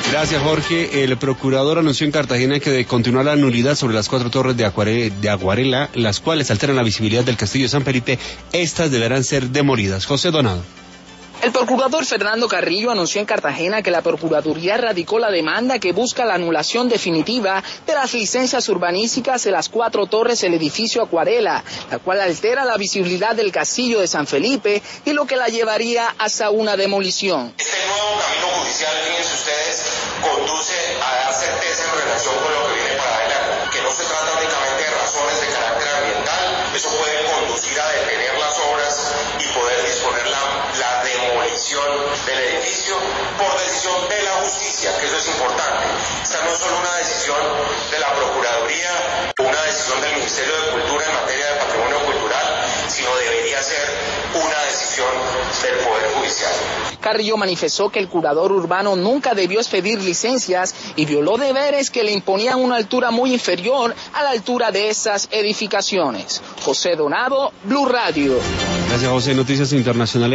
Gracias, Jorge. El procurador anunció en Cartagena que de continuar la nulidad sobre las 4 torres de Aguarela, las cuales alteran la visibilidad del Castillo de San Felipe, estas deberán ser demolidas. José Donado. El procurador Fernando Carrillo anunció en Cartagena que la Procuraduría radicó la demanda que busca la anulación definitiva de las licencias urbanísticas de las 4 torres del edificio Aguarela, la cual altera la visibilidad del Castillo de San Felipe y lo que la llevaría hasta una demolición. Este nuevo camino judicial, fíjense ustedes, conduce a dar certeza en relación con lo que viene para adelante, que no se trata únicamente de razones de carácter ambiental, eso puede conducir a detener las obras y poder disponer la demolición del edificio por decisión de la justicia, que eso es importante. Esta no es solo una decisión de la Procuraduría, una decisión del Ministerio de Cultura en materia de patrimonio cultural, sino debería ser una decisión del Poder Judicial. Carrillo manifestó que el curador urbano nunca debió expedir licencias y violó deberes que le imponían una altura muy inferior a la altura de estas edificaciones. José Donado, Blue Radio. Gracias, José. Noticias internacionales.